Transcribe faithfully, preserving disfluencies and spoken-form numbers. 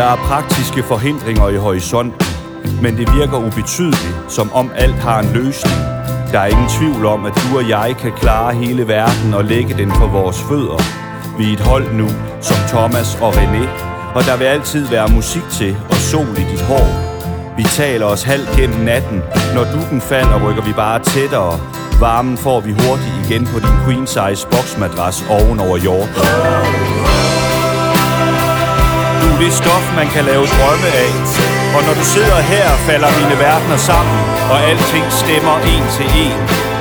Der er praktiske forhindringer i horisonten, men det virker ubetydeligt, som om alt har en løsning. Der er ingen tvivl om, at du og jeg kan klare hele verden og lægge den for vores fødder. Vi er et hold nu, som Thomas og René, og der vil altid være musik til og sol i dit hår. Vi taler os halvt gennem natten. Når dukken falder, rykker vi bare tættere. Varmen får vi hurtigt igen på din queen size boksmadras oven over jorden. Du er det stof, man kan lave drømme af. Og når du sidder her, falder mine verdener sammen, og alting stemmer en til en.